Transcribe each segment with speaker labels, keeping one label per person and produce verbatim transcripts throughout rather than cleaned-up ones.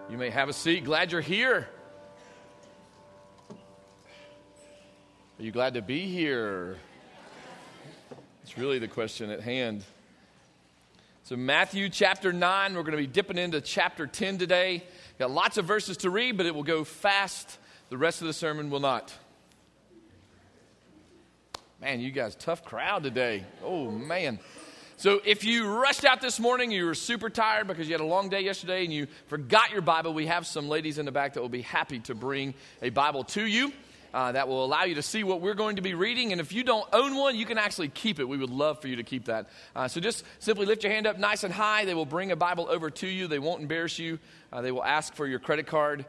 Speaker 1: You may have a seat. Glad you're here. Are you glad to be here? It's really the question at hand. So Matthew chapter nine, we're going to be dipping into chapter ten today. Got lots of verses to read, but it will go fast. The rest of the sermon will not. Man, you guys, tough crowd today. Oh, man. So if you rushed out this morning, you were super tired because you had a long day yesterday and you forgot your Bible, we have some ladies in the back that will be happy to bring a Bible to you uh, that will allow you to see what we're going to be reading. And if you don't own one, you can actually keep it. We would love for you to keep that. Uh, so just simply lift your hand up nice and high. They will bring a Bible over to you. They won't embarrass you. Uh, they will ask for your credit card.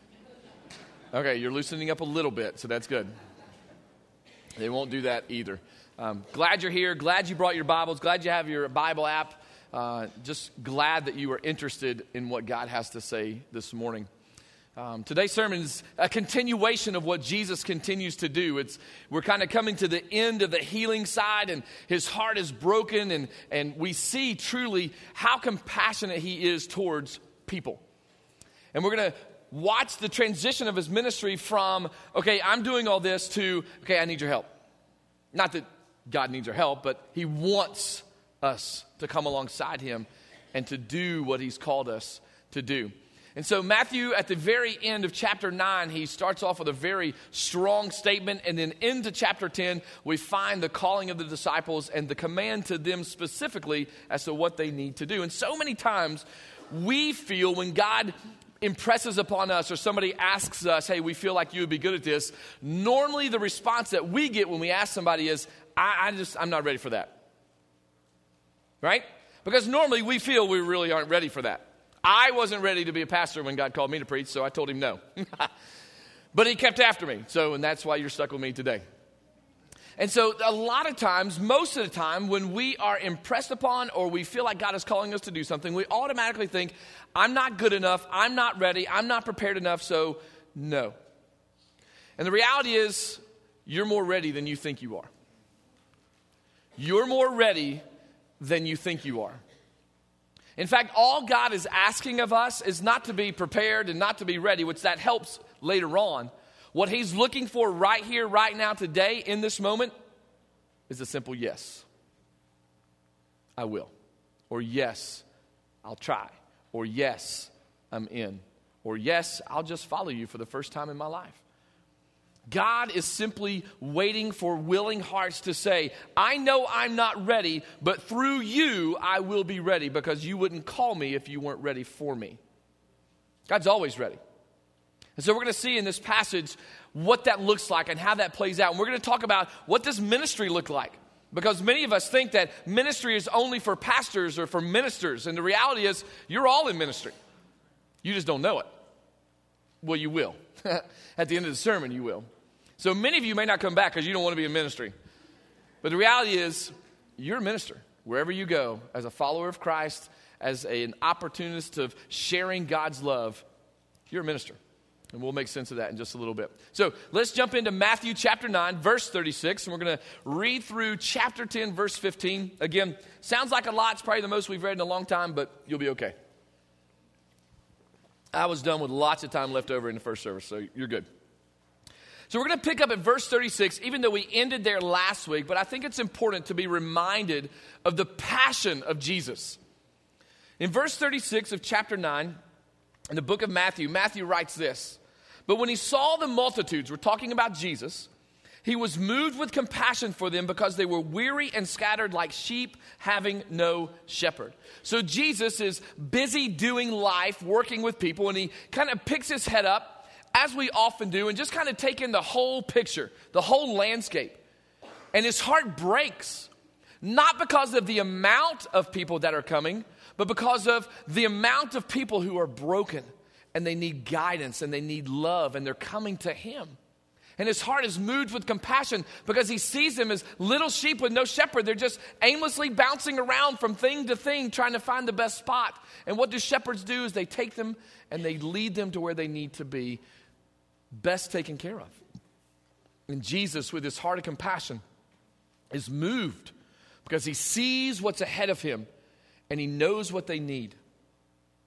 Speaker 1: Okay, you're loosening up a little bit, so that's good. They won't do that either. Um, glad you're here. Glad you brought your Bibles. Glad you have your Bible app. Uh, just glad that you are interested in what God has to say this morning. Um, today's sermon is a continuation of what Jesus continues to do. It's we're kind of coming to the end of the healing side, and his heart is broken, and, and we see truly how compassionate he is towards people. And we're going to watch the transition of his ministry from, okay, I'm doing all this, to, okay, I need your help. Not that God needs our help, but he wants us to come alongside him and to do what he's called us to do. And so Matthew, at the very end of chapter nine, he starts off with a very strong statement. And then into chapter ten, we find the calling of the disciples and the command to them specifically as to what they need to do. And so many times we feel when God impresses upon us or somebody asks us, hey, we feel like you would be good at this. Normally the response that we get when we ask somebody is, I, I just, I'm not ready for that. Right? Because normally we feel we really aren't ready for that. I wasn't ready to be a pastor when God called me to preach, so I told him no. But he kept after me. So, and that's why you're stuck with me today. And so a lot of times, most of the time, when we are impressed upon or we feel like God is calling us to do something, we automatically think, I'm not good enough, I'm not ready, I'm not prepared enough, so no. And the reality is, you're more ready than you think you are. You're more ready than you think you are. In fact, all God is asking of us is not to be prepared and not to be ready, which that helps later on. What he's looking for right here, right now, today, in this moment, is a simple yes. I will. Or yes, I'll try. Or yes, I'm in. Or yes, I'll just follow you for the first time in my life. God is simply waiting for willing hearts to say, I know I'm not ready, but through you, I will be ready, because you wouldn't call me if you weren't ready for me. God's always ready. And so we're going to see in this passage what that looks like and how that plays out. And we're going to talk about what does ministry look like. Because many of us think that ministry is only for pastors or for ministers. And the reality is you're all in ministry. You just don't know it. Well, you will. At the end of the sermon, you will. So many of you may not come back because you don't want to be in ministry. But the reality is you're a minister. Wherever you go, as a follower of Christ, as a, an opportunist of sharing God's love, you're a minister. And we'll make sense of that in just a little bit. So let's jump into Matthew chapter nine, verse thirty-six. And we're going to read through chapter ten, verse fifteen. Again, sounds like a lot. It's probably the most we've read in a long time, but you'll be okay. I was done with lots of time left over in the first service, so you're good. So we're going to pick up at verse thirty-six, even though we ended there last week. But I think it's important to be reminded of the passion of Jesus. In verse thirty-six of chapter nine, in the book of Matthew, Matthew writes this. But when he saw the multitudes, we're talking about Jesus, he was moved with compassion for them because they were weary and scattered like sheep having no shepherd. So Jesus is busy doing life, working with people, and he kind of picks his head up, as we often do, and just kind of take in the whole picture, the whole landscape. And his heart breaks, not because of the amount of people that are coming, but because of the amount of people who are broken and they need guidance and they need love and they're coming to him. And his heart is moved with compassion because he sees them as little sheep with no shepherd. They're just aimlessly bouncing around from thing to thing trying to find the best spot. And what do shepherds do is they take them and they lead them to where they need to be best taken care of. And Jesus, with his heart of compassion, is moved because he sees what's ahead of him and he knows what they need.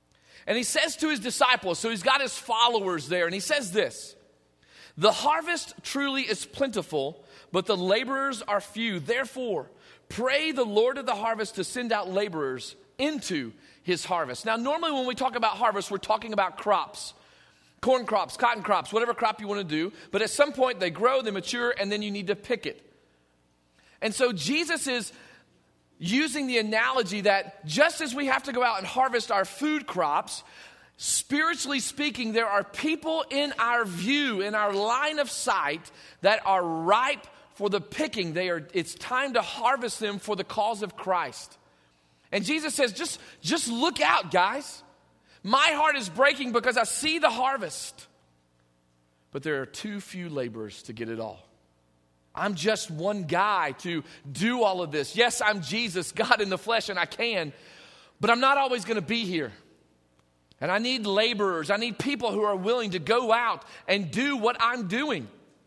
Speaker 1: And he says to his disciples, so he's got his followers there, and he says this, "The harvest truly is plentiful, but the laborers are few. Therefore, pray the Lord of the harvest to send out laborers into his harvest." Now, normally when we talk about harvest, we're talking about crops. Corn crops, cotton crops, whatever crop you want to do. But at some point they grow, they mature, and then you need to pick it. And so Jesus is using the analogy that just as we have to go out and harvest our food crops, spiritually speaking, there are people in our view, in our line of sight, that are ripe for the picking. They are. It's time to harvest them for the cause of Christ. And Jesus says, just, just look out, guys. My heart is breaking because I see the harvest, but there are too few laborers to get it all. I'm just one guy to do all of this. Yes, I'm Jesus, God in the flesh, and I can, but I'm not always going to be here. And I need laborers. I need people who are willing to go out and do what I'm doing.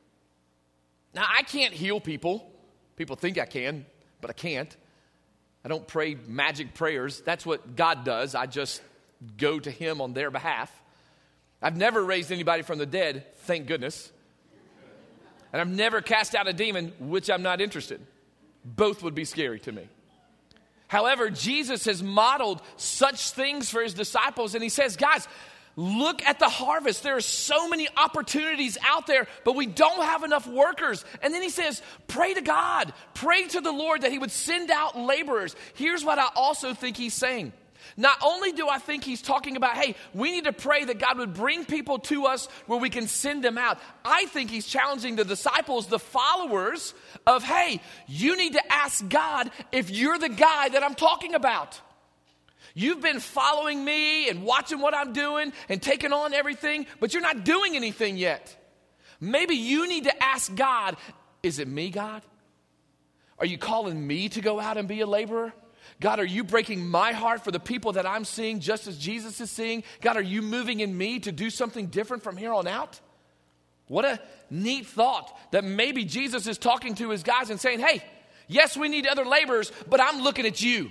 Speaker 1: Now, I can't heal people. People think I can, but I can't. I don't pray magic prayers. That's what God does. I just go to him on their behalf. I've never raised anybody from the dead, thank goodness. And I've never cast out a demon, which I'm not interested. Both would be scary to me. However, Jesus has modeled such things for his disciples, and he says, guys, look at the harvest. There are so many opportunities out there, but we don't have enough workers. And then he says, pray to God. Pray to the Lord that he would send out laborers. Here's what I also think he's saying. Not only do I think he's talking about, hey, we need to pray that God would bring people to us where we can send them out. I think he's challenging the disciples, the followers, of, hey, you need to ask God if you're the guy that I'm talking about. You've been following me and watching what I'm doing and taking on everything, but you're not doing anything yet. Maybe you need to ask God, is it me, God? Are you calling me to go out and be a laborer? God, are you breaking my heart for the people that I'm seeing just as Jesus is seeing? God, are you moving in me to do something different from here on out? What a neat thought that maybe Jesus is talking to his guys and saying, hey, yes, we need other laborers, but I'm looking at you.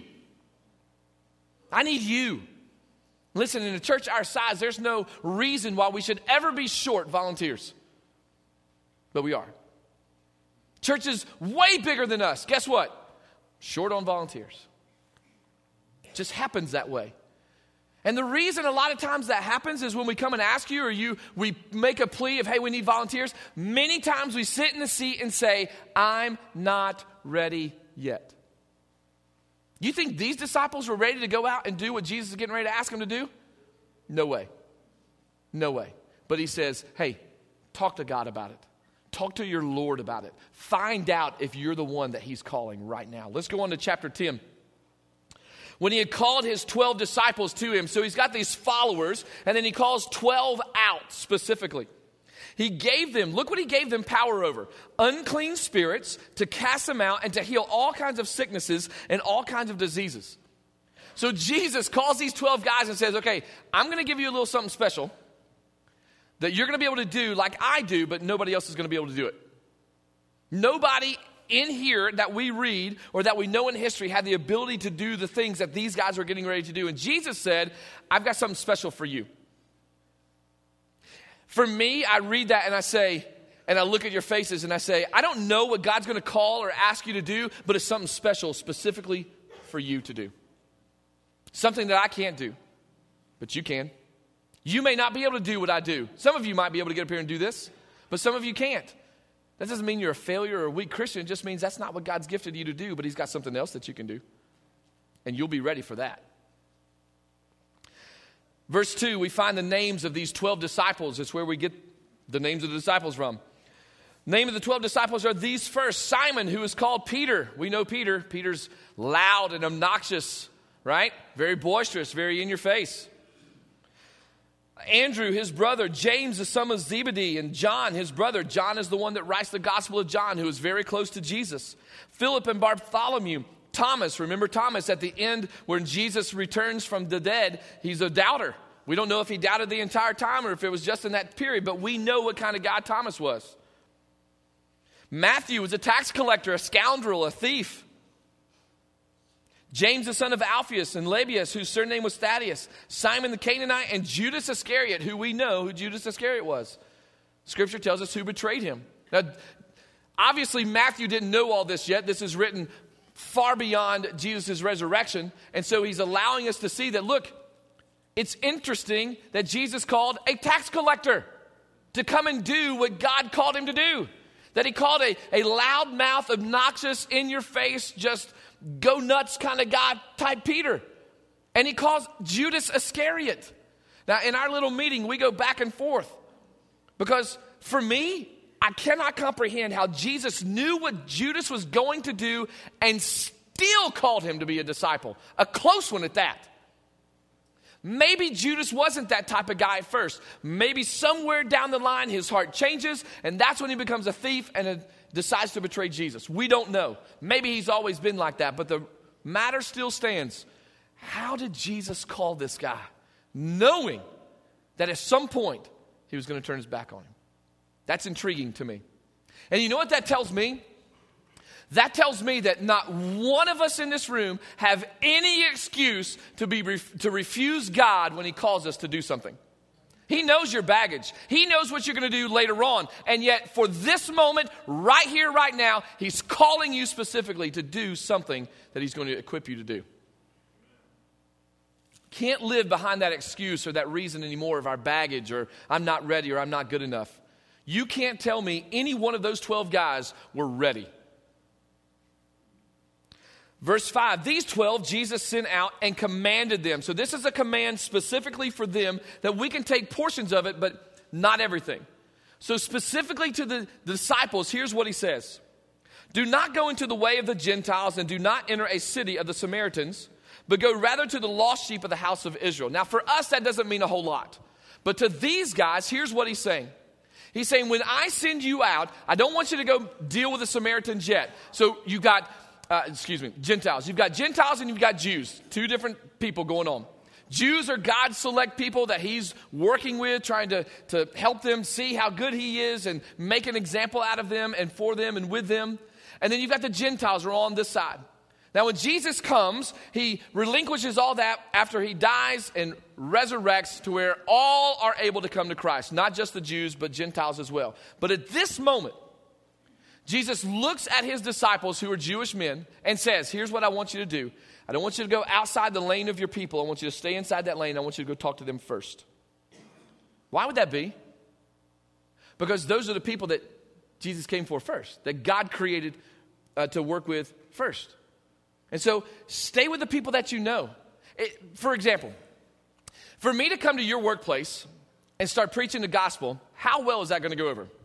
Speaker 1: I need you. Listen, in a church our size, there's no reason why we should ever be short volunteers. But we are. Church is way bigger than us. Guess what? Short on volunteers. It just happens that way. And the reason a lot of times that happens is when we come and ask you, or you, we make a plea of, hey, we need volunteers. Many times we sit in the seat and say, I'm not ready yet. You think these disciples were ready to go out and do what Jesus is getting ready to ask them to do? No way. No way. But he says, hey, talk to God about it. Talk to your Lord about it. Find out if you're the one that he's calling right now. Let's go on to chapter ten. When he had called his twelve disciples to him, so he's got these followers, and then he calls twelve out specifically. He gave them, look what he gave them power over. Unclean spirits, to cast them out, and to heal all kinds of sicknesses and all kinds of diseases. So Jesus calls these twelve guys and says, okay, I'm going to give you a little something special that you're going to be able to do like I do, but nobody else is going to be able to do it. Nobody in here that we read or that we know in history had the ability to do the things that these guys were getting ready to do. And Jesus said, I've got something special for you. For me, I read that and I say, and I look at your faces and I say, I don't know what God's going to call or ask you to do, but it's something special specifically for you to do. Something that I can't do, but you can. You may not be able to do what I do. Some of you might be able to get up here and do this, but some of you can't. That doesn't mean you're a failure or a weak Christian. It just means that's not what God's gifted you to do, but he's got something else that you can do. And you'll be ready for that. Verse two, we find the names of these twelve disciples. It's where we get the names of the disciples from. Name of the twelve disciples are these first. Simon, who is called Peter. We know Peter. Peter's loud and obnoxious, right? Very boisterous, very in your face. Andrew, his brother, James, the son of Zebedee, and John, his brother. John is the one that writes the Gospel of John, who is very close to Jesus. Philip and Bartholomew. Thomas, remember Thomas at the end when Jesus returns from the dead, he's a doubter. We don't know if he doubted the entire time or if it was just in that period, but we know what kind of guy Thomas was. Matthew was a tax collector, a scoundrel, a thief. James the son of Alphaeus and Lebbaeus, whose surname was Thaddeus, Simon the Canaanite, and Judas Iscariot, who we know who Judas Iscariot was. Scripture tells us who betrayed him. Now, obviously, Matthew didn't know all this yet. This is written far beyond Jesus' resurrection. And so he's allowing us to see that, look, it's interesting that Jesus called a tax collector to come and do what God called him to do. That he called a, a loudmouth, obnoxious, in-your-face, just go nuts kind of guy type Peter. And he calls Judas Iscariot. Now, in our little meeting, we go back and forth. Because for me, I cannot comprehend how Jesus knew what Judas was going to do and still called him to be a disciple. A close one at that. Maybe Judas wasn't that type of guy at first. Maybe somewhere down the line his heart changes, and that's when he becomes a thief and a, decides to betray Jesus. We don't know. Maybe he's always been like that, but the matter still stands. How did Jesus call this guy, knowing that at some point he was going to turn his back on him? That's intriguing to me. And you know what that tells me? That tells me that not one of us in this room have any excuse to be to refuse God when he calls us to do something. He knows your baggage. He knows what you're going to do later on. And yet for this moment, right here, right now, he's calling you specifically to do something that he's going to equip you to do. Can't live behind that excuse or that reason anymore of our baggage or I'm not ready or I'm not good enough. You can't tell me any one of those twelve guys were ready. Verse five, these twelve Jesus sent out and commanded them. So this is a command specifically for them that we can take portions of it, but not everything. So specifically to the disciples, here's what he says. Do not go into the way of the Gentiles and do not enter a city of the Samaritans, but go rather to the lost sheep of the house of Israel. Now for us, that doesn't mean a whole lot. But to these guys, here's what he's saying. He's saying, when I send you out, I don't want you to go deal with the Samaritans yet. So you got... Uh, excuse me, Gentiles. You've got Gentiles and you've got Jews. Two different people going on. Jews are God's select people that he's working with, trying to, to help them see how good he is and make an example out of them and for them and with them. And then you've got the Gentiles who are on this side. Now when Jesus comes, he relinquishes all that after he dies and resurrects to where all are able to come to Christ. Not just the Jews, but Gentiles as well. But at this moment, Jesus looks at his disciples who are Jewish men and says, here's what I want you to do. I don't want you to go outside the lane of your people. I want you to stay inside that lane. I want you to go talk to them first. Why would that be? Because those are the people that Jesus came for first, that God created uh, to work with first. And so stay with the people that you know. It, for example, for me to come to your workplace and start preaching the gospel, how well is that going to go over?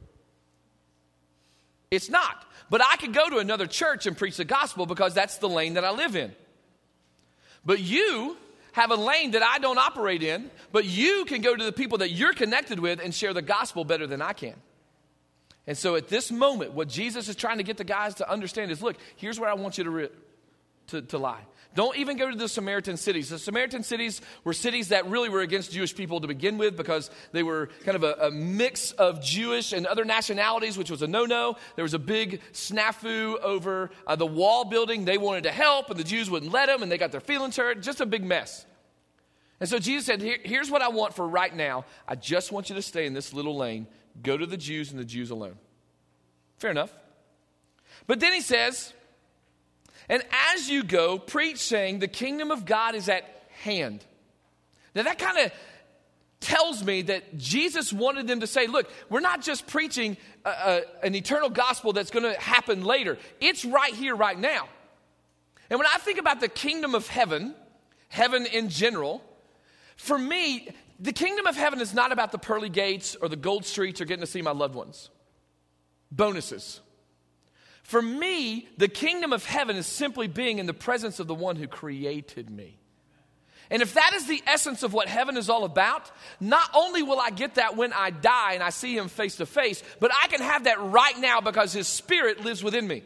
Speaker 1: It's not. But I could go to another church and preach the gospel because that's the lane that I live in. But you have a lane that I don't operate in, but you can go to the people that you're connected with and share the gospel better than I can. And so at this moment, what Jesus is trying to get the guys to understand is, look, here's where I want you to, re- to, to lie. Don't even go to the Samaritan cities. The Samaritan cities were cities that really were against Jewish people to begin with because they were kind of a, a mix of Jewish and other nationalities, which was a no-no. There was a big snafu over uh, the wall building. They wanted to help, and the Jews wouldn't let them, and they got their feelings hurt. Just a big mess. And so Jesus said, Here, here's what I want for right now. I just want you to stay in this little lane. Go to the Jews and the Jews alone. Fair enough. But then he says... And as you go, preach saying, the kingdom of God is at hand. Now that kind of tells me that Jesus wanted them to say, look, we're not just preaching a, a, an eternal gospel that's going to happen later. It's right here, right now. And when I think about the kingdom of heaven, heaven in general, for me, the kingdom of heaven is not about the pearly gates or the gold streets or getting to see my loved ones. Bonuses. For me, the kingdom of heaven is simply being in the presence of the one who created me. And if that is the essence of what heaven is all about, not only will I get that when I die and I see him face to face, but I can have that right now because his spirit lives within me.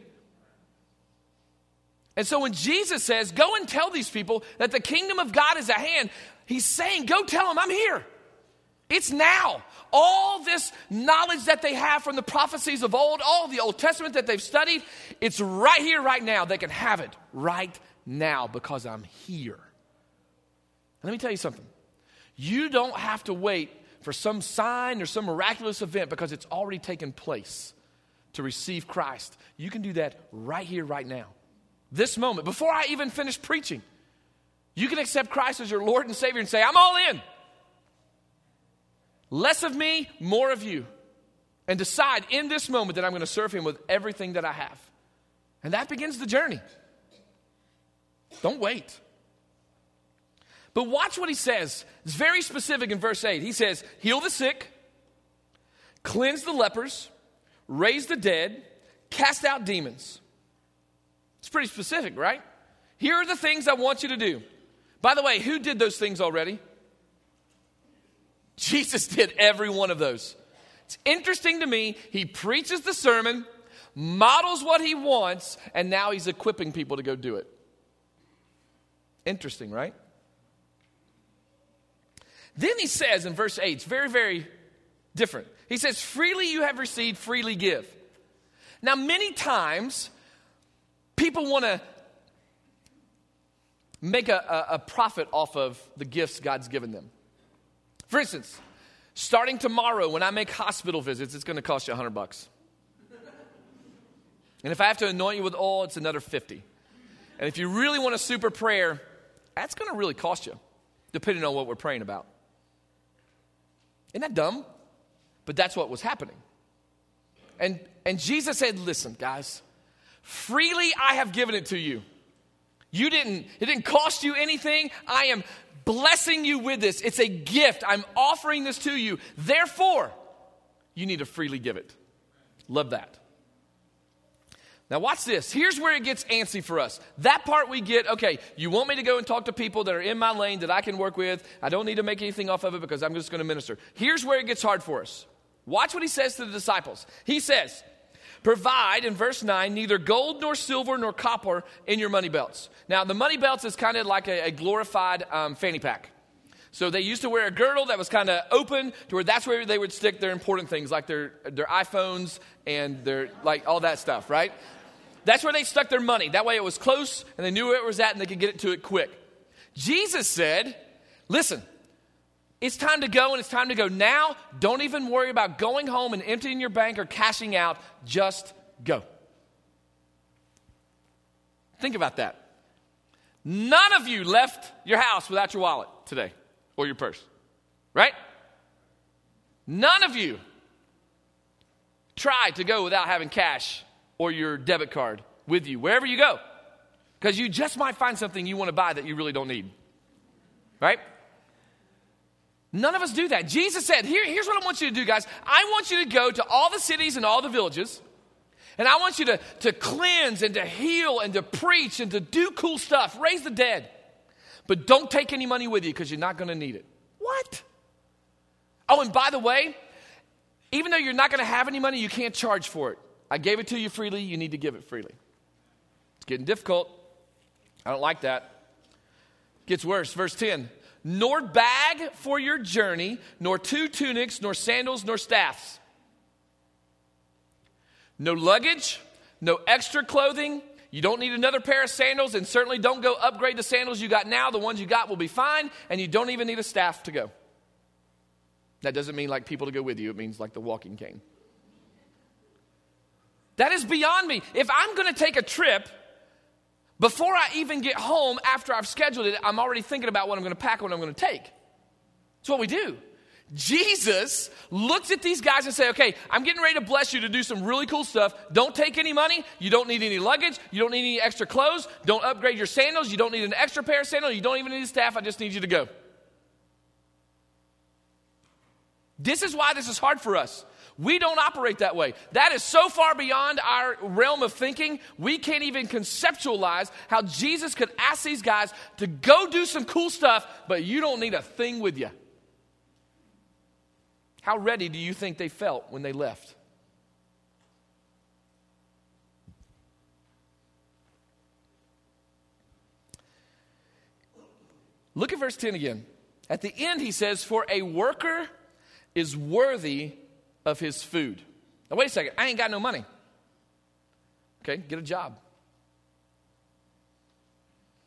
Speaker 1: And so when Jesus says, go and tell these people that the kingdom of God is at hand, he's saying, go tell them I'm here. It's now. All this knowledge that they have from the prophecies of old, all the Old Testament that they've studied, it's right here, right now. They can have it right now because I'm here. And let me tell you something. You don't have to wait for some sign or some miraculous event because it's already taken place to receive Christ. You can do that right here, right now. This moment, before I even finish preaching, you can accept Christ as your Lord and Savior and say, I'm all in. Less of me, more of you. And decide in this moment that I'm going to serve him with everything that I have. And that begins the journey. Don't wait. But watch what he says. It's very specific in verse eight. He says, heal the sick, cleanse the lepers, raise the dead, cast out demons. It's pretty specific, right? Here are the things I want you to do. By the way, who did those things already? Jesus did every one of those. It's interesting to me, he preaches the sermon, models what he wants, and now he's equipping people to go do it. Interesting, right? Then he says in verse eight, it's very, very different. He says, freely you have received, freely give. Now, many times, people want to make a, a, a profit off of the gifts God's given them. For instance, starting tomorrow, when I make hospital visits, it's going to cost you a hundred bucks. And if I have to anoint you with oil, it's another fifty. And if you really want a super prayer, that's going to really cost you, depending on what we're praying about. Isn't that dumb? But that's what was happening. And, and Jesus said, listen, guys, freely I have given it to you. You didn't, it didn't cost you anything. I am blessing you with this. It's a gift. I'm offering this to you. Therefore, you need to freely give it. Love that. Now watch this. Here's where it gets antsy for us. That part we get, okay, you want me to go and talk to people that are in my lane that I can work with. I don't need to make anything off of it because I'm just going to minister. Here's where it gets hard for us. Watch what he says to the disciples. He says, provide, in verse nine, neither gold nor silver nor copper in your money belts. Now, the money belts is kind of like a, a glorified um, fanny pack. So they used to wear a girdle that was kind of open to where that's where they would stick their important things, like their, their iPhones and their, like all that stuff, right? That's where they stuck their money. That way it was close and they knew where it was at and they could get it to it quick. Jesus said, listen, it's time to go and it's time to go now. Don't even worry about going home and emptying your bank or cashing out. Just go. Think about that. None of you left your house without your wallet today or your purse, right? None of you tried to go without having cash or your debit card with you wherever you go, because you just might find something you want to buy that you really don't need, right? None of us do that. Jesus said, Here, here's what I want you to do, guys. I want you to go to all the cities and all the villages, and I want you to, to cleanse and to heal and to preach and to do cool stuff, raise the dead. But don't take any money with you because you're not going to need it. What? Oh, and by the way, even though you're not going to have any money, you can't charge for it. I gave it to you freely. You need to give it freely. It's getting difficult. I don't like that. Gets worse. Verse ten. Nor bag for your journey, nor two tunics, nor sandals, nor staffs. No luggage, no extra clothing. You don't need another pair of sandals, and certainly don't go upgrade the sandals you got now. The ones you got will be fine, and you don't even need a staff to go. That doesn't mean like people to go with you. It means like the walking cane. That is beyond me. If I'm going to take a trip, before I even get home, after I've scheduled it, I'm already thinking about what I'm going to pack and what I'm going to take. That's what we do. Jesus looks at these guys and says, okay, I'm getting ready to bless you to do some really cool stuff. Don't take any money. You don't need any luggage. You don't need any extra clothes. Don't upgrade your sandals. You don't need an extra pair of sandals. You don't even need a staff. I just need you to go. This is why this is hard for us. We don't operate that way. That is so far beyond our realm of thinking, we can't even conceptualize how Jesus could ask these guys to go do some cool stuff, but you don't need a thing with you. How ready do you think they felt when they left? Look at verse ten again. At the end he says, for a worker is worthy of his food. Now wait a second, I ain't got no money. Okay, get a job.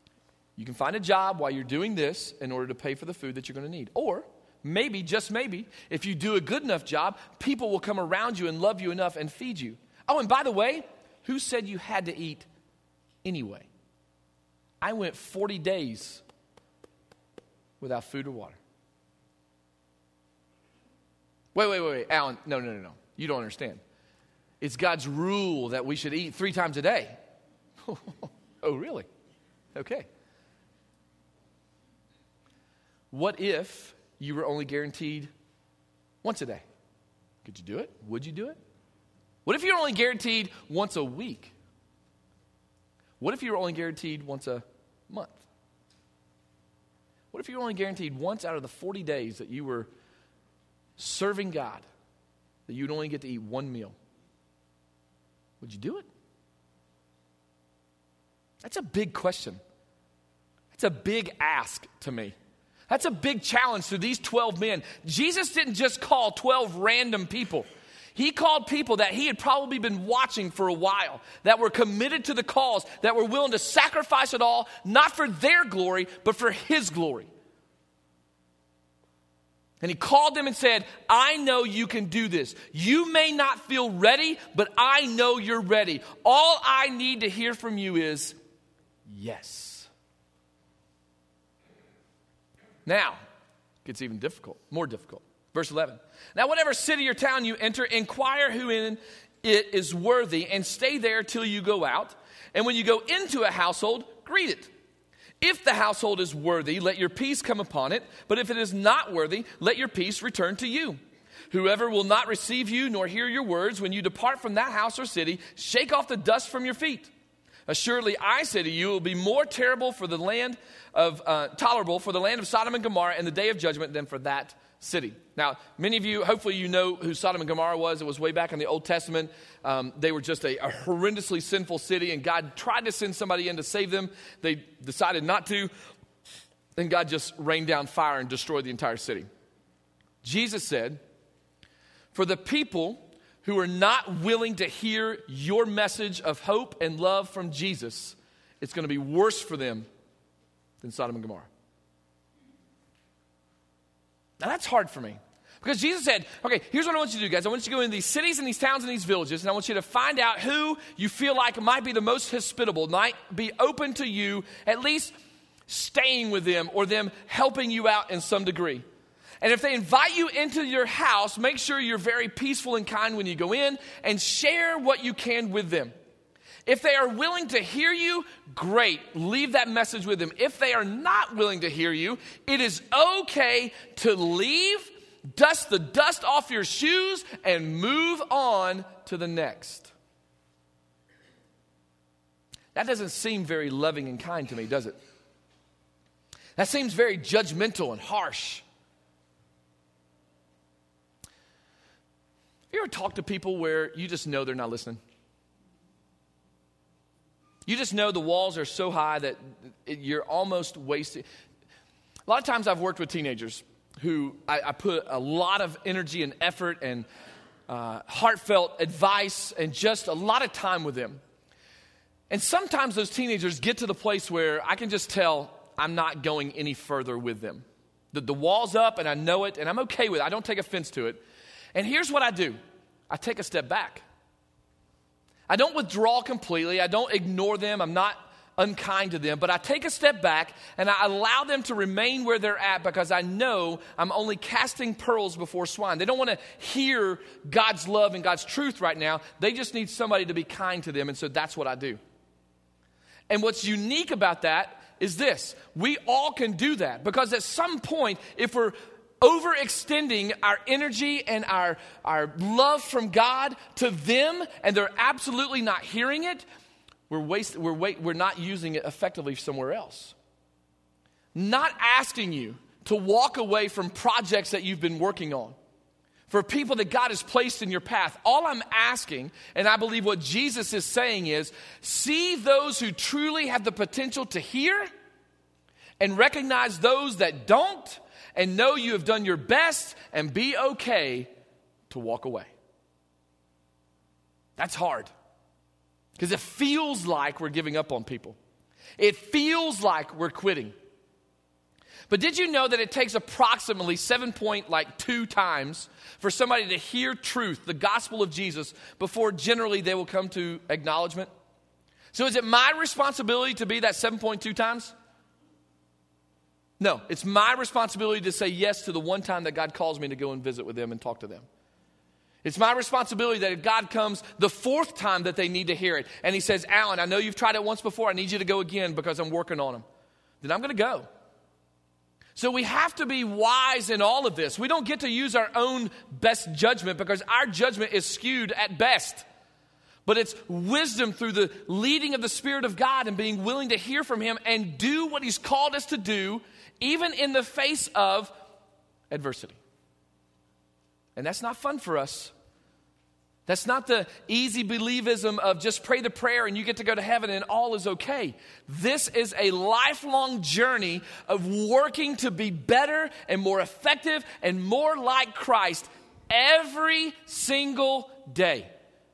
Speaker 1: you can find a job while you're doing this in order to pay for the food that you're going to need. Or maybe, just maybe, if you do a good enough job, people will come around you and love you enough and feed you. Oh, and by the way, who said you had to eat anyway? I went forty days without food or water. Wait, wait, wait, wait, Alan, no, no, no, no. You don't understand. It's God's rule that we should eat three times a day. Oh, really? Okay. What if you were only guaranteed once a day? Could you do it? Would you do it? What if you're only guaranteed once a week? What if you were only guaranteed once a month? What if you were only guaranteed once out of the forty days that you were serving God, that you'd only get to eat one meal? Would you do it? That's a big question. That's a big ask to me. That's a big challenge to these twelve men. Jesus didn't just call twelve random people. He called people that he had probably been watching for a while, that were committed to the cause, that were willing to sacrifice it all, not for their glory, but for his glory. And he called them and said, I know you can do this. You may not feel ready, but I know you're ready. All I need to hear from you is yes. Now, it gets even difficult, more difficult. Verse eleven. Now, whatever city or town you enter, inquire who in it is worthy, and stay there till you go out. And when you go into a household, greet it. If the household is worthy, let your peace come upon it. But if it is not worthy, let your peace return to you. Whoever will not receive you nor hear your words, when you depart from that house or city, shake off the dust from your feet. Assuredly, I say to you, it will be more terrible for the land of, uh, tolerable for the land of Sodom and Gomorrah in the day of judgment than for that city. Now, many of you, hopefully you know who Sodom and Gomorrah was. It was way back in the Old Testament. Um, they were just a, a horrendously sinful city, and God tried to send somebody in to save them. They decided not to, and God just rained down fire and destroyed the entire city. Jesus said, for the people who are not willing to hear your message of hope and love from Jesus, it's going to be worse for them than Sodom and Gomorrah. Now that's hard for me. Because Jesus said, okay, here's what I want you to do, guys. I want you to go into these cities and these towns and these villages, and I want you to find out who you feel like might be the most hospitable, might be open to you, at least staying with them or them helping you out in some degree. And if they invite you into your house, make sure you're very peaceful and kind when you go in, and share what you can with them. If they are willing to hear you, great. Leave that message with them. If they are not willing to hear you, it is okay to leave, dust the dust off your shoes, and move on to the next. That doesn't seem very loving and kind to me, does it? That seems very judgmental and harsh. Have you ever talked to people where you just know they're not listening? You just know the walls are so high that it, you're almost wasting. A lot of times I've worked with teenagers who I, I put a lot of energy and effort and uh, heartfelt advice and just a lot of time with them. And sometimes those teenagers get to the place where I can just tell I'm not going any further with them. The, the wall's up and I know it and I'm okay with it. I don't take offense to it. And here's what I do. I take a step back. I don't withdraw completely. I don't ignore them. I'm not unkind to them. But I take a step back and I allow them to remain where they're at because I know I'm only casting pearls before swine. They don't want to hear God's love and God's truth right now. They just need somebody to be kind to them. And so that's what I do. And what's unique about that is this. We all can do that because at some point, if we're overextending our energy and our, our love from God to them, and they're absolutely not hearing it, we're waste, we're wait, we're not using it effectively somewhere else. Not asking you to walk away from projects that you've been working on, for people that God has placed in your path. All I'm asking, and I believe what Jesus is saying is, see those who truly have the potential to hear, and recognize those that don't, and know you have done your best and be okay to walk away. That's hard because it feels like we're giving up on people. It feels like we're quitting. But did you know that it takes approximately seven point like two times for somebody to hear truth, the gospel of Jesus, before generally they will come to acknowledgement? So is it my responsibility to be that seven point two times? No, it's my responsibility to say yes to the one time that God calls me to go and visit with them and talk to them. It's my responsibility that if God comes the fourth time that they need to hear it, and he says, Alan, I know you've tried it once before, I need you to go again because I'm working on them, then I'm going to go. So we have to be wise in all of this. We don't get to use our own best judgment because our judgment is skewed at best. But it's wisdom through the leading of the Spirit of God and being willing to hear from him and do what he's called us to do, even in the face of adversity. And that's not fun for us. That's not the easy believism of just pray the prayer and you get to go to heaven and all is okay. This is a lifelong journey of working to be better and more effective and more like Christ every single day.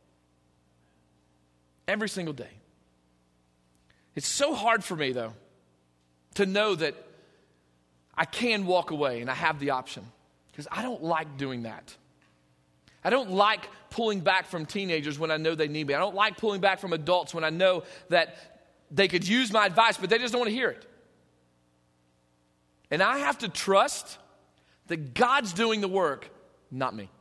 Speaker 1: Every single day. It's so hard for me, though, to know that I can walk away and I have the option because I don't like doing that. I don't like pulling back from teenagers when I know they need me. I don't like pulling back from adults when I know that they could use my advice, but they just don't want to hear it. And I have to trust that God's doing the work, not me.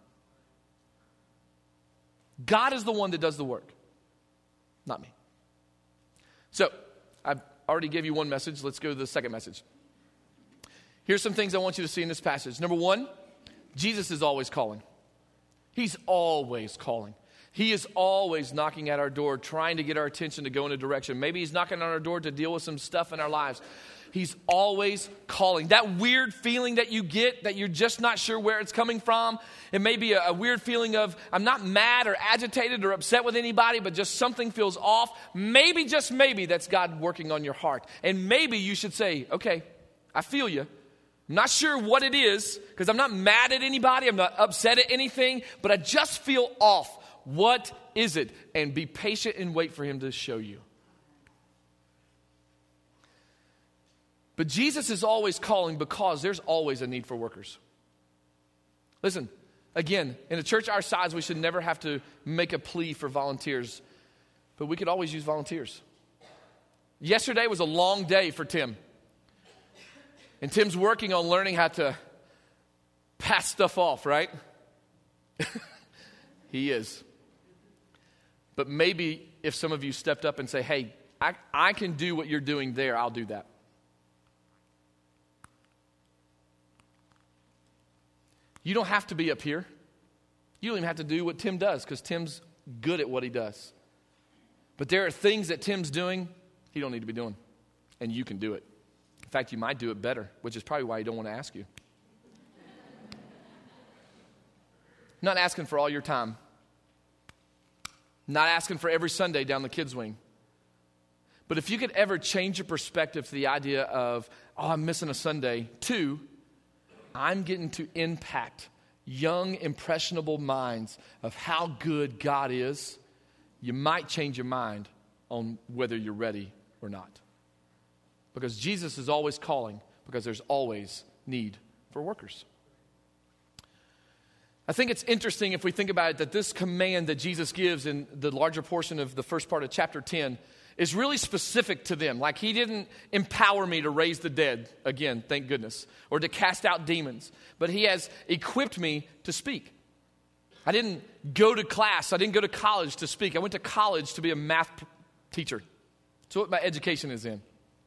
Speaker 1: God is the one that does the work, not me. So, I've already gave you one message. Let's go to the second message. Here's some things I want you to see in this passage. Number one, Jesus is always calling. He's always calling. He is always knocking at our door, trying to get our attention to go in a direction. Maybe he's knocking on our door to deal with some stuff in our lives. He's always calling. That weird feeling that you get that you're just not sure where it's coming from. It may be a, a weird feeling of, I'm not mad or agitated or upset with anybody, but just something feels off. Maybe, just maybe, that's God working on your heart. And maybe you should say, okay, I feel you. I'm not sure what it is because I'm not mad at anybody. I'm not upset at anything, but I just feel off. What is it? And be patient and wait for him to show you. But Jesus is always calling because there's always a need for workers. Listen, again, in a church our size, we should never have to make a plea for volunteers, but we could always use volunteers. Yesterday was a long day for Tim. And Tim's working on learning how to pass stuff off, right? He is. But maybe if some of you stepped up and say, hey, I, I can do what you're doing there, I'll do that. You don't have to be up here. You don't even have to do what Tim does because Tim's good at what he does. But there are things that Tim's doing he don't need to be doing, and you can do it. In fact, you might do it better, which is probably why he don't want to ask you. Not asking for all your time. Not asking for every Sunday down the kids' wing. But if you could ever change your perspective to the idea of, oh, I'm missing a Sunday, to, I'm getting to impact young, impressionable minds of how good God is, you might change your mind on whether you're ready or not. Because Jesus is always calling, because there's always need for workers. I think it's interesting if we think about it that this command that Jesus gives in the larger portion of the first part of chapter ten is really specific to them. Like he didn't empower me to raise the dead, again, thank goodness, or to cast out demons, but he has equipped me to speak. I didn't go to class, I didn't go to college to speak. I went to college to be a math p- teacher. That's what my education is in.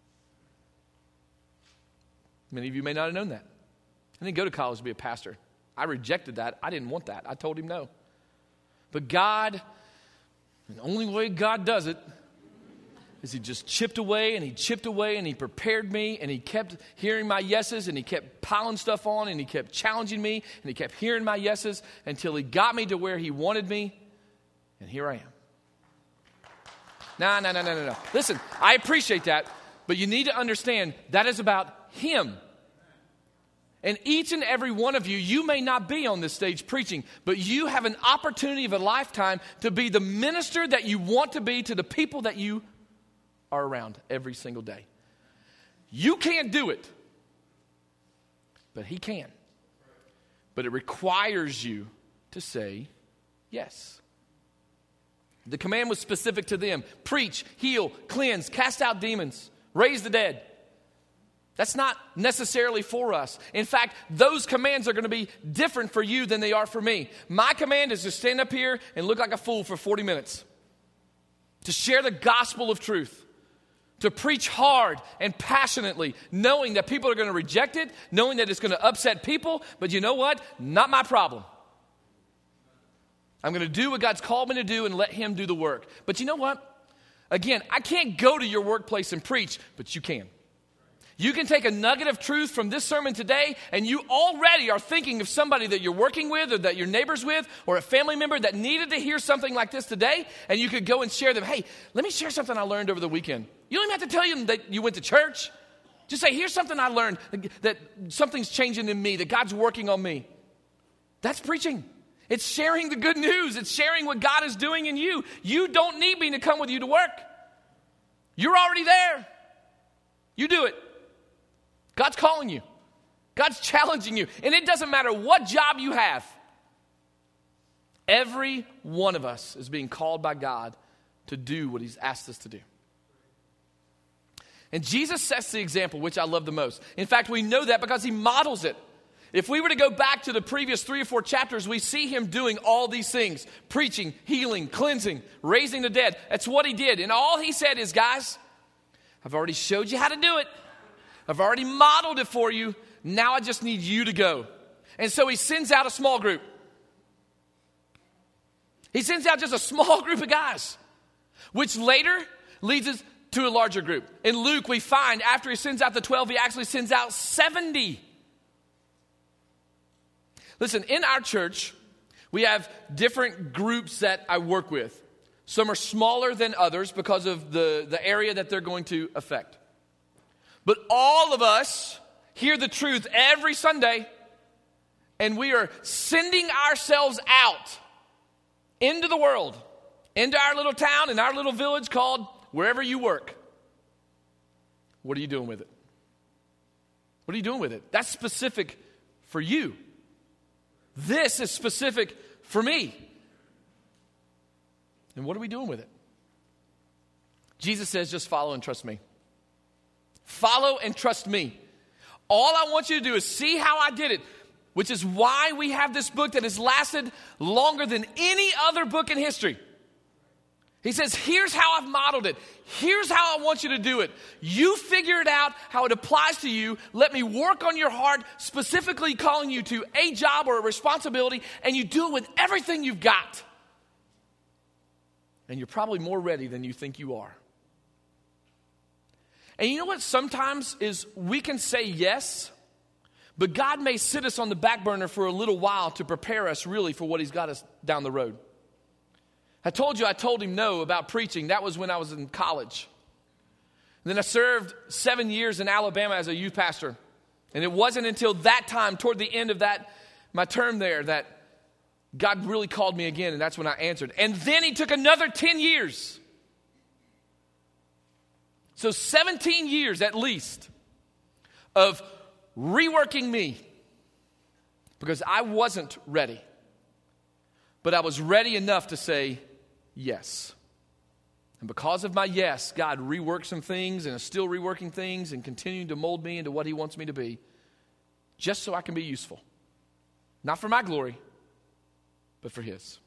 Speaker 1: Many of you may not have known that. I didn't go to college to be a pastor. I rejected that. I didn't want that. I told him no. But God, the only way God does it is he just chipped away and he chipped away and he prepared me and he kept hearing my yeses and he kept piling stuff on and he kept challenging me and he kept hearing my yeses until he got me to where he wanted me. And here I am. No, no, no, no, no, no. Listen, I appreciate that, but you need to understand that is about him. And each and every one of you, you may not be on this stage preaching, but you have an opportunity of a lifetime to be the minister that you want to be to the people that you are are around every single day. You can't do it, but he can. But it requires you to say yes. The command was specific to them. Preach, heal, cleanse, cast out demons, raise the dead. That's not necessarily for us. In fact, those commands are going to be different for you than they are for me. My command is to stand up here and look like a fool for forty minutes. To share the gospel of truth. To preach hard and passionately, knowing that people are going to reject it, knowing that it's going to upset people. But you know what? Not my problem. I'm going to do what God's called me to do and let him do the work. But you know what? Again, I can't go to your workplace and preach, but you can. You can take a nugget of truth from this sermon today, and you already are thinking of somebody that you're working with or that you're neighbors with or a family member that needed to hear something like this today, and you could go and share them. Hey, let me share something I learned over the weekend. You don't even have to tell them that you went to church. Just say, here's something I learned, that something's changing in me, that God's working on me. That's preaching. It's sharing the good news. It's sharing what God is doing in you. You don't need me to come with you to work. You're already there. You do it. God's calling you. God's challenging you. And it doesn't matter what job you have. Every one of us is being called by God to do what he's asked us to do. And Jesus sets the example, which I love the most. In fact, we know that because he models it. If we were to go back to the previous three or four chapters, we see him doing all these things. Preaching, healing, cleansing, raising the dead. That's what he did. And all he said is, guys, I've already showed you how to do it. I've already modeled it for you. Now I just need you to go. And so he sends out a small group. He sends out just a small group of guys, which later leads us to a larger group. In Luke, we find after he sends out the twelve, he actually sends out seventy. Listen, in our church, we have different groups that I work with. Some are smaller than others because of the, the area that they're going to affect. But all of us hear the truth every Sunday, and we are sending ourselves out into the world, into our little town, in our little village called wherever you work. What are you doing with it? What are you doing with it? That's specific for you. This is specific for me. And what are we doing with it? Jesus says, just follow and trust me. Follow and trust me. All I want you to do is see how I did it, which is why we have this book that has lasted longer than any other book in history. He says, here's how I've modeled it. Here's how I want you to do it. You figure it out, how it applies to you. Let me work on your heart, specifically calling you to a job or a responsibility, and you do it with everything you've got. And you're probably more ready than you think you are. And you know what sometimes is we can say yes, but God may sit us on the back burner for a little while to prepare us really for what he's got us down the road. I told you I told him no about preaching. That was when I was in college. And then I served seven years in Alabama as a youth pastor. And it wasn't until that time, toward the end of that, my term there, that God really called me again, and that's when I answered. And then he took another ten years. So seventeen years at least of reworking me because I wasn't ready. But I was ready enough to say yes. And because of my yes, God reworked some things and is still reworking things and continuing to mold me into what he wants me to be just so I can be useful. Not for my glory, but for his.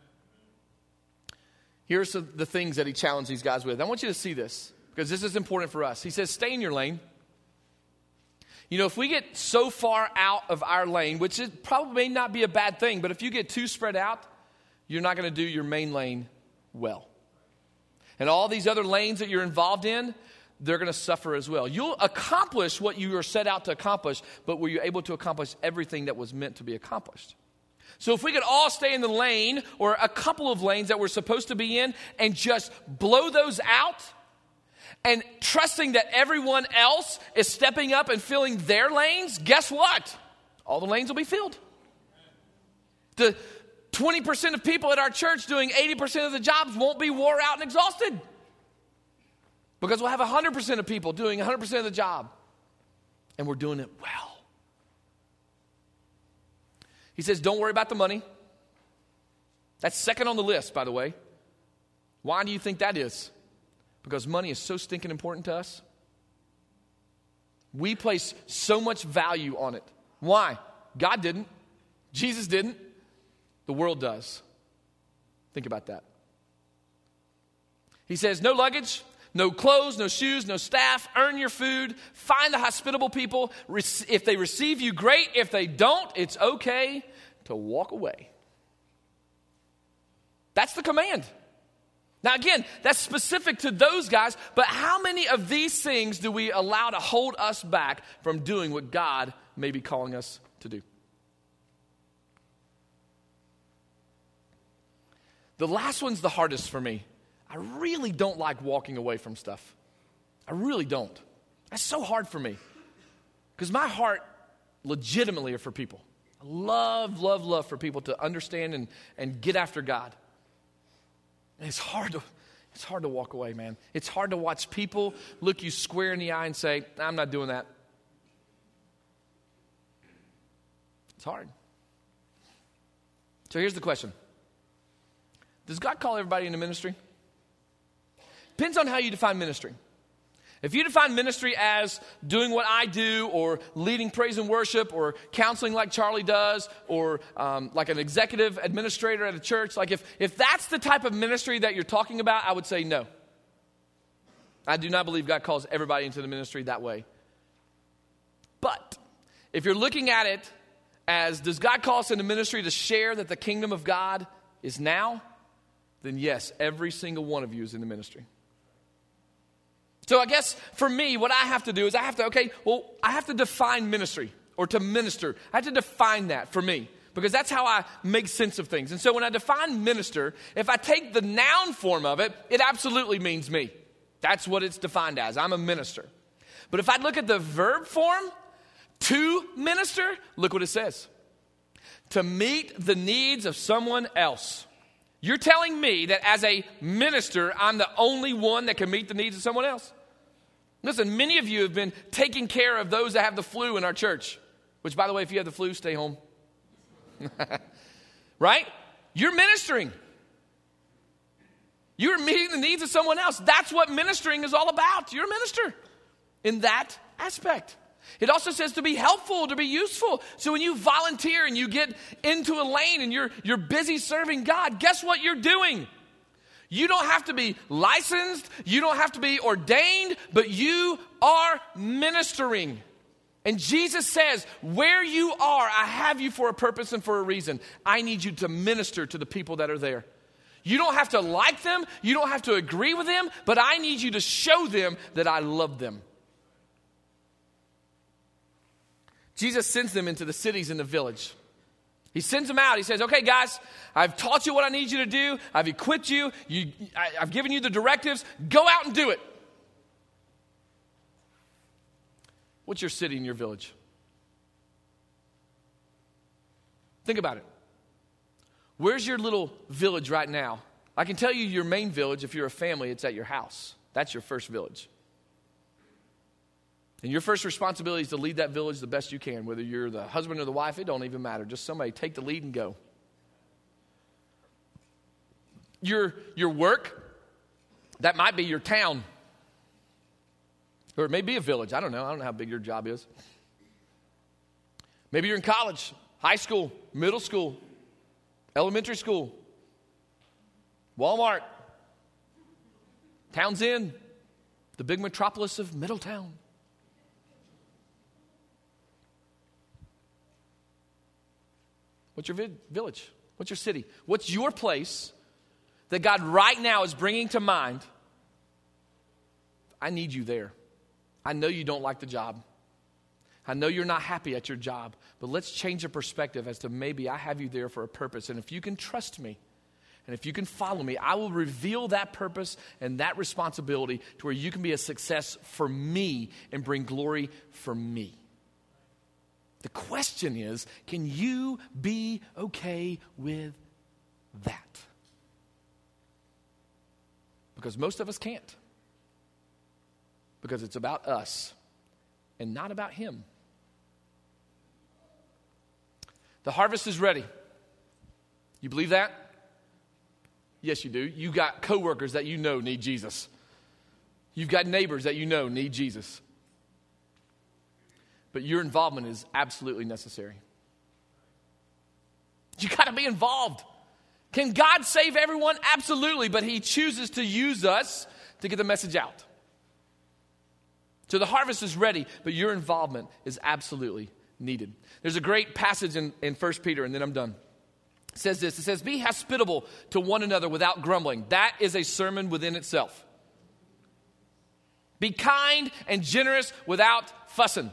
Speaker 1: Here's the things that he challenged these guys with. I want you to see this because this is important for us. He says, stay in your lane. You know, if we get so far out of our lane, which is probably may not be a bad thing, but if you get too spread out, you're not going to do your main lane well. And all these other lanes that you're involved in, they're going to suffer as well. You'll accomplish what you were set out to accomplish, but were you able to accomplish everything that was meant to be accomplished? So if we could all stay in the lane or a couple of lanes that we're supposed to be in and just blow those out and trusting that everyone else is stepping up and filling their lanes, guess what? All the lanes will be filled. The twenty percent of people at our church doing eighty percent of the jobs won't be wore out and exhausted. Because we'll have one hundred percent of people doing one hundred percent of the job. And we're doing it well. He says, don't worry about the money. That's second on the list, by the way. Why do you think that is? Because money is so stinking important to us. We place so much value on it. Why? God didn't. Jesus didn't. The world does. Think about that. He says, no luggage, no clothes, no shoes, no staff. Earn your food. Find the hospitable people. If they receive you, great. If they don't, it's okay to walk away. That's the command. Now again, that's specific to those guys, but how many of these things do we allow to hold us back from doing what God may be calling us to do? The last one's the hardest for me. I really don't like walking away from stuff. I really don't. That's so hard for me. Because my heart legitimately are for people. I love, love, love for people to understand and, and get after God. And it's hard to, it's hard to walk away, man. It's hard to watch people look you square in the eye and say, I'm not doing that. It's hard. So here's the question. Does God call everybody into ministry? Depends on how you define ministry. If you define ministry as doing what I do, or leading praise and worship, or counseling like Charlie does, or um, like an executive administrator at a church, like if, if that's the type of ministry that you're talking about, I would say no. I do not believe God calls everybody into the ministry that way. But if you're looking at it as, does God call us into ministry to share that the kingdom of God is now? Then yes, every single one of you is in the ministry. So I guess for me, what I have to do is I have to, okay, well, I have to define ministry or to minister. I have to define that for me because that's how I make sense of things. And so when I define minister, if I take the noun form of it, it absolutely means me. That's what it's defined as. I'm a minister. But if I look at the verb form, to minister, look what it says. To meet the needs of someone else. You're telling me that as a minister, I'm the only one that can meet the needs of someone else? Listen, many of you have been taking care of those that have the flu in our church. Which, by the way, if you have the flu, stay home. Right? You're ministering. You're meeting the needs of someone else. That's what ministering is all about. You're a minister in that aspect. It also says to be helpful, to be useful. So when you volunteer and you get into a lane and you're, you're busy serving God, guess what you're doing? You don't have to be licensed. You don't have to be ordained, but you are ministering. And Jesus says, where you are, I have you for a purpose and for a reason. I need you to minister to the people that are there. You don't have to like them. You don't have to agree with them, but I need you to show them that I love them. Jesus sends them into the cities and the village. He sends them out. He says, okay, guys, I've taught you what I need you to do. I've equipped you. you I, I've given you the directives. Go out and do it. What's your city and your village? Think about it. Where's your little village right now? I can tell you your main village, if you're a family, it's at your house. That's your first village. And your first responsibility is to lead that village the best you can. Whether you're the husband or the wife, it don't even matter. Just somebody take the lead and go. Your, your work, that might be your town. Or it may be a village. I don't know. I don't know how big your job is. Maybe you're in college, high school, middle school, elementary school, Walmart, Townsend, the big metropolis of Middletown. What's your vid- village? What's your city? What's your place that God right now is bringing to mind? I need you there. I know you don't like the job. I know you're not happy at your job, but let's change the perspective as to maybe I have you there for a purpose. And if you can trust me, and if you can follow me, I will reveal that purpose and that responsibility to where you can be a success for me and bring glory for me. The question is, can you be okay with that? Because most of us can't. because it's about us and not about him. The harvest is ready. You believe that? Yes, you do. You got coworkers that you know need Jesus. You've got neighbors that you know need Jesus. But your involvement is absolutely necessary. You got to be involved. Can God save everyone? Absolutely, but he chooses to use us to get the message out. So the harvest is ready, but your involvement is absolutely needed. There's a great passage in, in First Peter, and then I'm done. It says this, it says, be hospitable to one another without grumbling. That is a sermon within itself. Be kind and generous without fussing.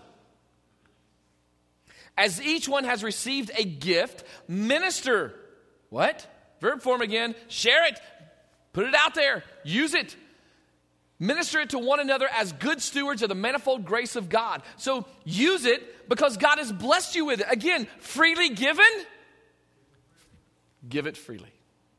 Speaker 1: As each one has received a gift, minister. What? Verb form again. Share it. Put it out there. Use it. Minister it to one another as good stewards of the manifold grace of God. So use it because God has blessed you with it. Again, freely given, give it freely.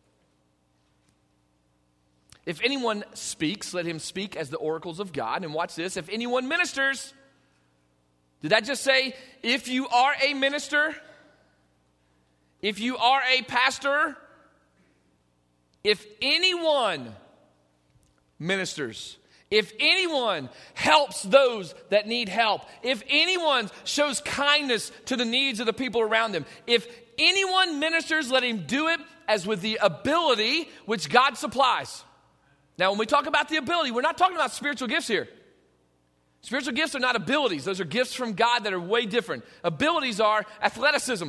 Speaker 1: If anyone speaks, let him speak as the oracles of God. And watch this. If anyone ministers, did that just say, if you are a minister, if you are a pastor, if anyone ministers, if anyone helps those that need help, if anyone shows kindness to the needs of the people around them, if anyone ministers, let him do it as with the ability which God supplies. Now, when we talk about the ability, we're not talking about spiritual gifts here. Spiritual gifts are not abilities. Those are gifts from God that are way different. Abilities are athleticism.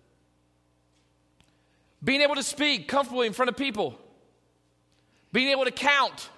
Speaker 1: Being able to speak comfortably in front of people. Being able to count.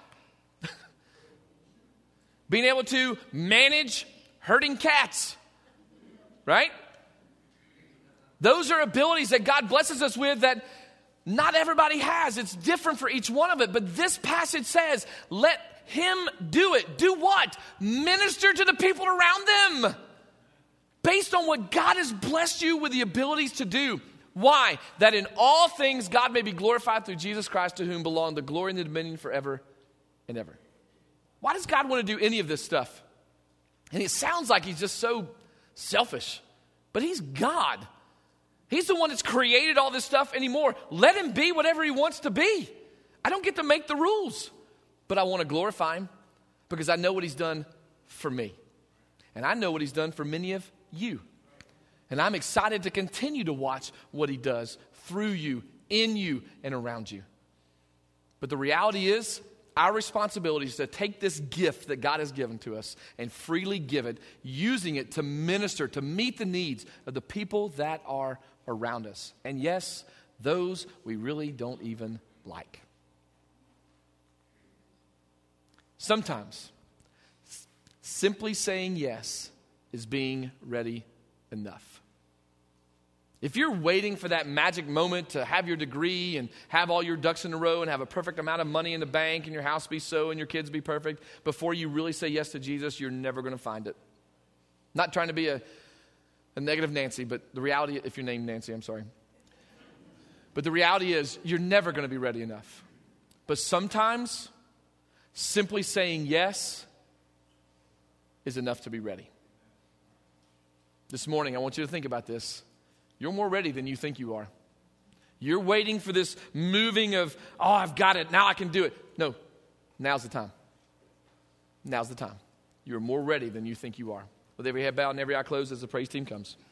Speaker 1: Being able to manage herding cats. Right? Those are abilities that God blesses us with that not everybody has. It's different for each one of it. But this passage says, let him do it. Do what? Minister to the people around them. Based on what God has blessed you with the abilities to do. Why? That in all things God may be glorified through Jesus Christ, to whom belong the glory and the dominion forever and ever. Why does God want to do any of this stuff? And it sounds like he's just so selfish. But he's God. He's the one that's created all this stuff anymore. Let him be whatever he wants to be. I don't get to make the rules. But I want to glorify him because I know what he's done for me. And I know what he's done for many of you. And I'm excited to continue to watch what he does through you, in you, and around you. But the reality is, our responsibility is to take this gift that God has given to us and freely give it, using it to minister, to meet the needs of the people that are around us. And yes, those we really don't even like. Sometimes, simply saying yes is being ready enough. If you're waiting for that magic moment to have your degree and have all your ducks in a row and have a perfect amount of money in the bank and your house be so and your kids be perfect before you really say yes to Jesus, you're never going to find it. Not trying to be a, a negative Nancy, but the reality, if you're named Nancy, I'm sorry. But the reality is you're never going to be ready enough. But sometimes simply saying yes is enough to be ready. This morning, I want you to think about this. You're more ready than you think you are. You're waiting for this moving of, oh, I've got it, now I can do it. No, now's the time. Now's the time. You're more ready than you think you are. With every head bowed and every eye closed as the praise team comes.